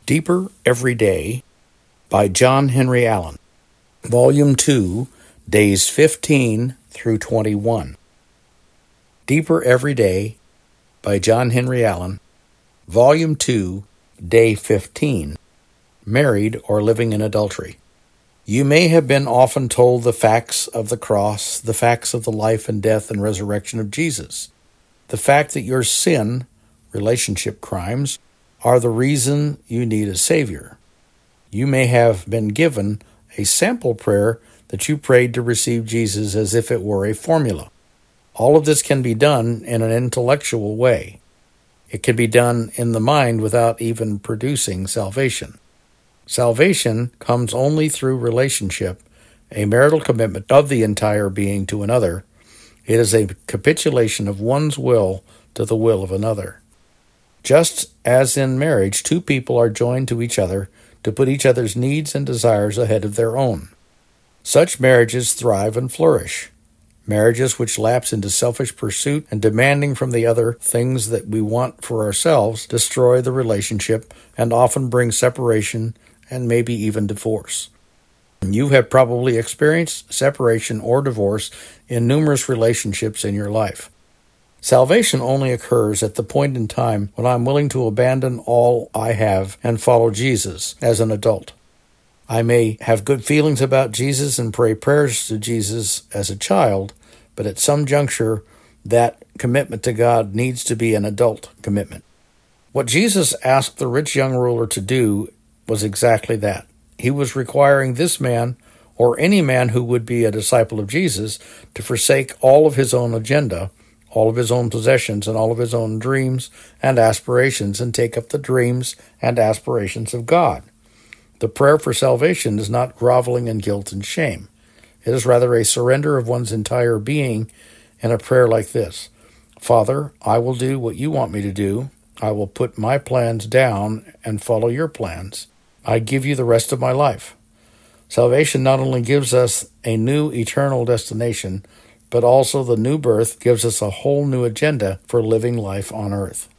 Deeper Every Day by John Henry Allen. Volume 2, Days 15 through 21. Deeper Every Day by John Henry Allen. Volume 2, Day 15. Married or Living in Adultery. You may have been often told the facts of the cross, the facts of the life and death and resurrection of Jesus. The fact that your sin, relationship crimes, are the reason you need a Savior. You may have been given a sample prayer that you prayed to receive Jesus as if it were a formula. All of this can be done in an intellectual way. It can be done in the mind without even producing salvation. Salvation comes only through relationship, a marital commitment of the entire being to another. It is a capitulation of one's will to the will of another. Just as in marriage, two people are joined to each other to put each other's needs and desires ahead of their own. Such marriages thrive and flourish. Marriages which lapse into selfish pursuit and demanding from the other things that we want for ourselves destroy the relationship and often bring separation and maybe even divorce. You have probably experienced separation or divorce in numerous relationships in your life. Salvation only occurs at the point in time when I'm willing to abandon all I have and follow Jesus as an adult. I may have good feelings about Jesus and pray prayers to Jesus as a child, but at some juncture, that commitment to God needs to be an adult commitment. What Jesus asked the rich young ruler to do was exactly that. He was requiring this man, or any man who would be a disciple of Jesus, to forsake all of his own agenda, all of his own possessions, and all of his own dreams and aspirations, and take up the dreams and aspirations of God. The prayer for salvation is not groveling in guilt and shame. It is rather a surrender of one's entire being in a prayer like this: Father, I will do what you want me to do. I will put my plans down and follow your plans. I give you the rest of my life. Salvation not only gives us a new eternal destination, but also the new birth gives us a whole new agenda for living life on earth.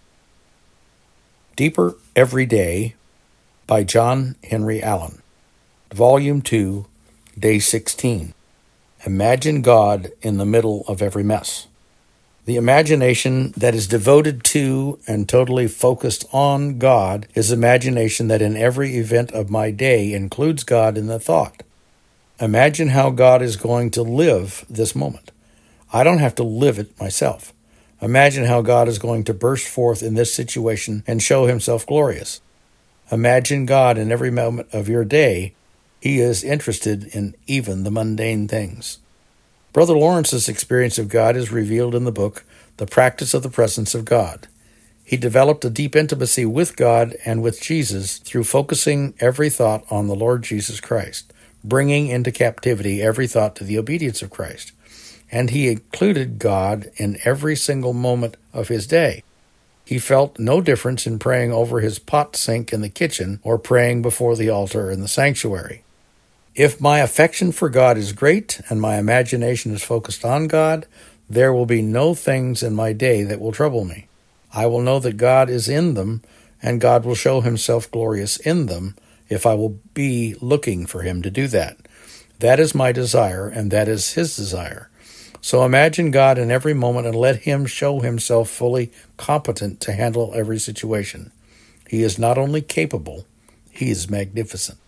Deeper Every Day by John Henry Allen. Volume 2, Day 16. Imagine God in the middle of every mess. The imagination that is devoted to and totally focused on God is imagination that in every event of my day includes God in the thought. Imagine how God is going to live this moment. I don't have to live it myself. Imagine how God is going to burst forth in this situation and show himself glorious. Imagine God in every moment of your day. He is interested in even the mundane things. Brother Lawrence's experience of God is revealed in the book, The Practice of the Presence of God. He developed a deep intimacy with God and with Jesus through focusing every thought on the Lord Jesus Christ, bringing into captivity every thought to the obedience of Christ. And he included God in every single moment of his day. He felt no difference in praying over his pot sink in the kitchen or praying before the altar in the sanctuary. If my affection for God is great and my imagination is focused on God, there will be no things in my day that will trouble me. I will know that God is in them, and God will show himself glorious in them if I will be looking for him to do that. That is my desire, and that is his desire. So imagine God in every moment and let him show himself fully competent to handle every situation. He is not only capable, he is magnificent.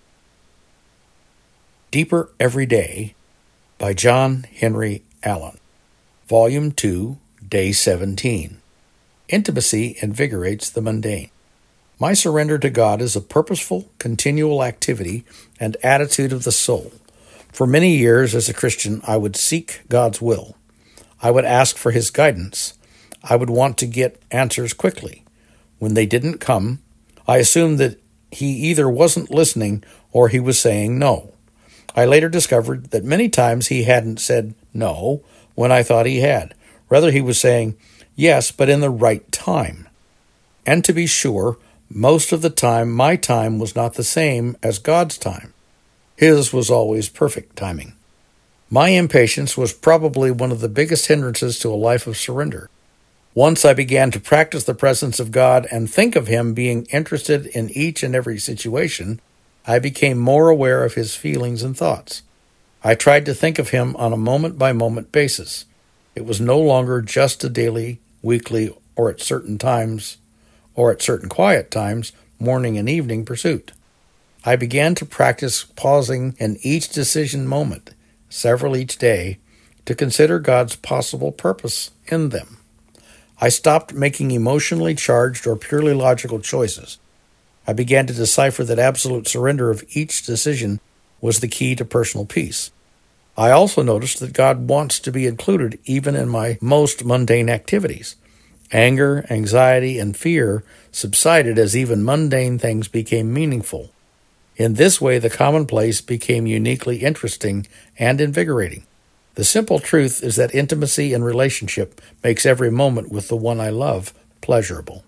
Deeper Every Day by John Henry Allen. Volume 2, Day 17. Intimacy invigorates the mundane. My surrender to God is a purposeful, continual activity and attitude of the soul. For many years as a Christian, I would seek God's will. I would ask for his guidance. I would want to get answers quickly. When they didn't come, I assumed that he either wasn't listening or he was saying no. I later discovered that many times he hadn't said no when I thought he had. Rather, he was saying yes, but in the right time. And to be sure, most of the time, my time was not the same as God's time. His was always perfect timing. My impatience was probably one of the biggest hindrances to a life of surrender. Once I began to practice the presence of God and think of Him being interested in each and every situation, I became more aware of His feelings and thoughts. I tried to think of Him on a moment-by-moment basis. It was no longer just a daily, weekly, or at certain times, or at certain quiet times, morning and evening pursuit. I began to practice pausing in each decision moment, several each day, to consider God's possible purpose in them. I stopped making emotionally charged or purely logical choices. I began to decipher that absolute surrender of each decision was the key to personal peace. I also noticed that God wants to be included even in my most mundane activities. Anger, anxiety, and fear subsided as even mundane things became meaningful. In this way, the commonplace became uniquely interesting and invigorating. The simple truth is that intimacy and relationship makes every moment with the one I love pleasurable.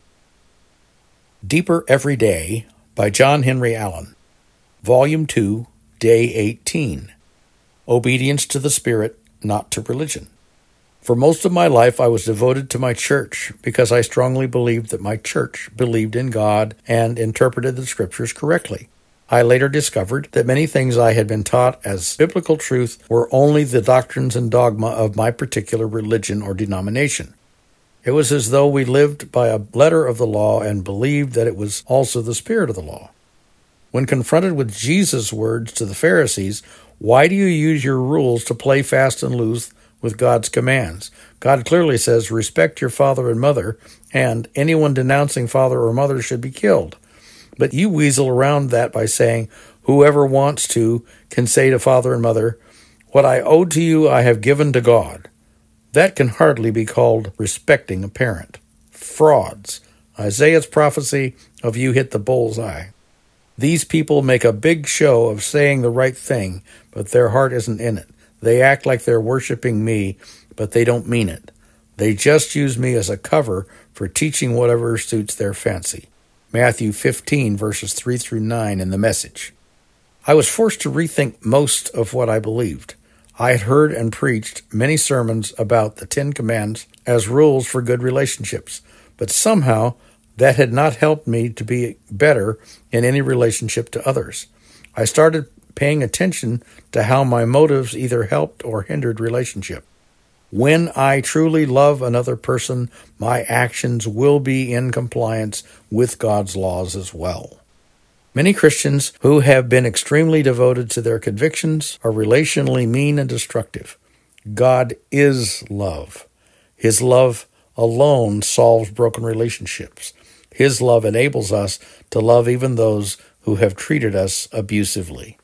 Deeper Every Day by John Henry Allen. Volume 2, Day 18. Obedience to the Spirit, not to religion. For most of my life, I was devoted to my church because I strongly believed that my church believed in God and interpreted the Scriptures correctly. I later discovered that many things I had been taught as biblical truth were only the doctrines and dogma of my particular religion or denomination. It was as though we lived by a letter of the law and believed that it was also the spirit of the law. When confronted with Jesus' words to the Pharisees, "Why do you use your rules to play fast and loose with God's commands? God clearly says, respect your father and mother, and anyone denouncing father or mother should be killed. But you weasel around that by saying, whoever wants to can say to father and mother, what I owed to you I have given to God." That can hardly be called respecting a parent. Frauds. Isaiah's prophecy of you hit the bullseye. These people make a big show of saying the right thing, but their heart isn't in it. They act like they're worshiping me, but they don't mean it. They just use me as a cover for teaching whatever suits their fancy. Matthew 15, verses 3 through 9 in the Message. I was forced to rethink most of what I believed. I had heard and preached many sermons about the 10 Commandments as rules for good relationships, but somehow that had not helped me to be better in any relationship to others. I started paying attention to how my motives either helped or hindered relationship. When I truly love another person, my actions will be in compliance with God's laws as well. Many Christians who have been extremely devoted to their convictions are relationally mean and destructive. God is love. His love alone solves broken relationships. His love enables us to love even those who have treated us abusively.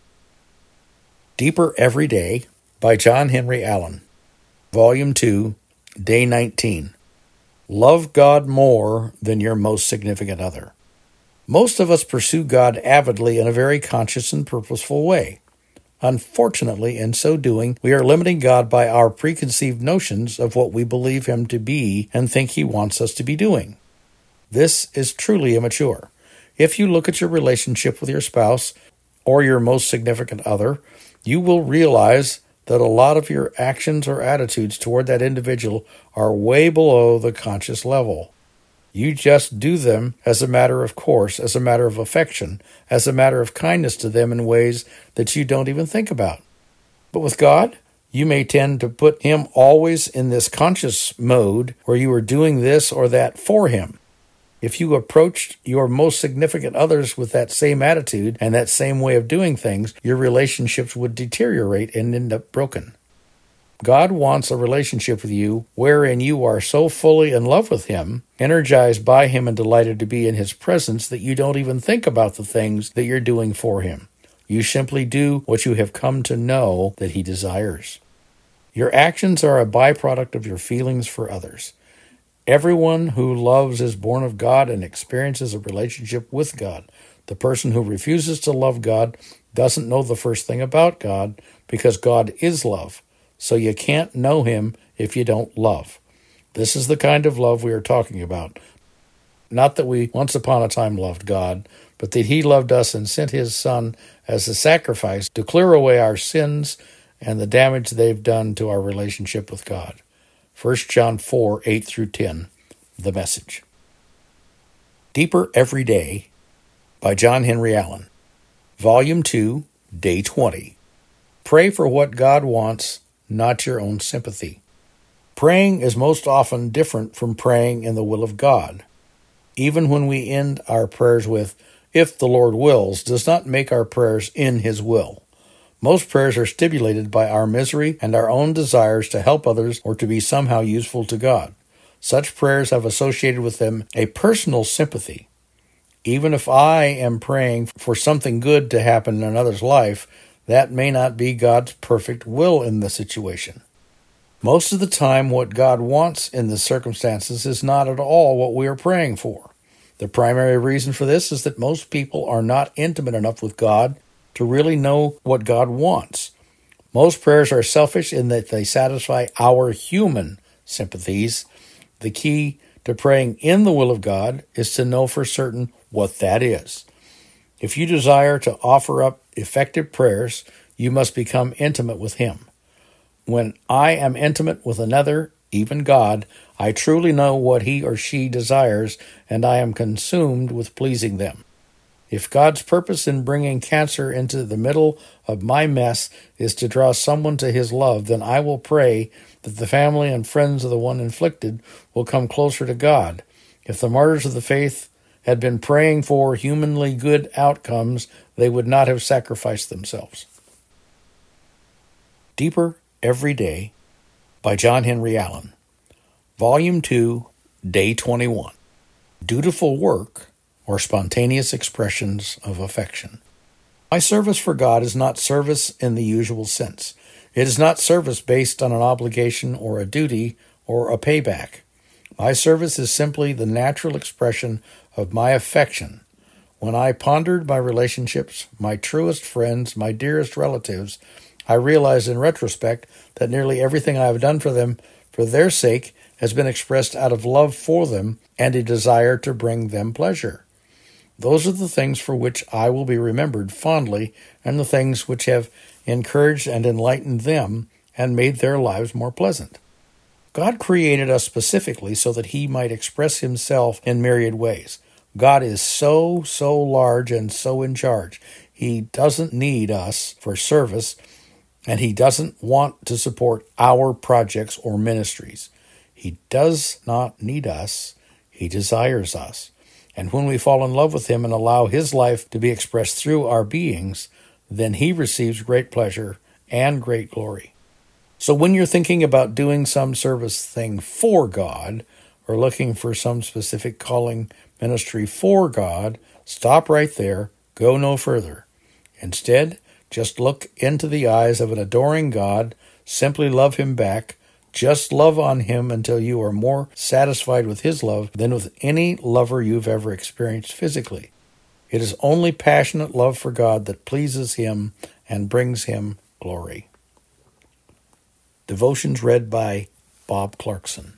Deeper Every Day by John Henry Allen. Volume 2, Day 19. Love God more than your most significant other. Most of us pursue God avidly in a very conscious and purposeful way. Unfortunately, in so doing, we are limiting God by our preconceived notions of what we believe Him to be and think He wants us to be doing. This is truly immature. If you look at your relationship with your spouse or your most significant other, you will realize that a lot of your actions or attitudes toward that individual are way below the conscious level. You just do them as a matter of course, as a matter of affection, as a matter of kindness to them in ways that you don't even think about. But with God, you may tend to put Him always in this conscious mode where you are doing this or that for Him. If you approached your most significant others with that same attitude and that same way of doing things, your relationships would deteriorate and end up broken. God wants a relationship with you wherein you are so fully in love with Him, energized by Him and delighted to be in His presence that you don't even think about the things that you're doing for Him. You simply do what you have come to know that He desires. Your actions are a byproduct of your feelings for others. Everyone who loves is born of God and experiences a relationship with God. The person who refuses to love God doesn't know the first thing about God because God is love. So you can't know Him if you don't love. This is the kind of love we are talking about. Not that we once upon a time loved God, but that He loved us and sent His Son as a sacrifice to clear away our sins and the damage they've done to our relationship with God. 1 John 4, 8 through 10. The Message. Deeper Every Day by John Henry Allen. Volume 2, Day 20. Pray for what God wants, not your own sympathy. Praying is most often different from praying in the will of God. Even when we end our prayers with, "If the Lord wills," does not make our prayers in His will. Most prayers are stimulated by our misery and our own desires to help others or to be somehow useful to God. Such prayers have associated with them a personal sympathy. Even if I am praying for something good to happen in another's life, that may not be God's perfect will in the situation. Most of the time, what God wants in the circumstances is not at all what we are praying for. The primary reason for this is that most people are not intimate enough with God to really know what God wants. Most prayers are selfish in that they satisfy our human sympathies. The key to praying in the will of God is to know for certain what that is. If you desire to offer up effective prayers, you must become intimate with Him. When I am intimate with another, even God, I truly know what he or she desires, and I am consumed with pleasing them. If God's purpose in bringing cancer into the middle of my mess is to draw someone to His love, then I will pray that the family and friends of the one inflicted will come closer to God. If the martyrs of the faith had been praying for humanly good outcomes, they would not have sacrificed themselves. Deeper Every Day by John Henry Allen. Volume 2, Day 21. Dutiful Work or Spontaneous Expressions of Affection. My service for God is not service in the usual sense. It is not service based on an obligation or a duty or a payback. My service is simply the natural expression of my affection. When I pondered my relationships, my truest friends, my dearest relatives, I realized in retrospect that nearly everything I have done for them, for their sake, has been expressed out of love for them and a desire to bring them pleasure. Those are the things for which I will be remembered fondly, and the things which have encouraged and enlightened them and made their lives more pleasant. God created us specifically so that He might express Himself in myriad ways. God is so large and so in charge. He doesn't need us for service, and He doesn't want to support our projects or ministries. He does not need us. He desires us. And when we fall in love with Him and allow His life to be expressed through our beings, then He receives great pleasure and great glory. So when you're thinking about doing some service thing for God, or looking for some specific calling ministry for God, stop right there, go no further. Instead, just look into the eyes of an adoring God, simply love Him back, just love on Him until you are more satisfied with His love than with any lover you've ever experienced physically. It is only passionate love for God that pleases Him and brings Him glory. Devotions read by Bob Clarkson.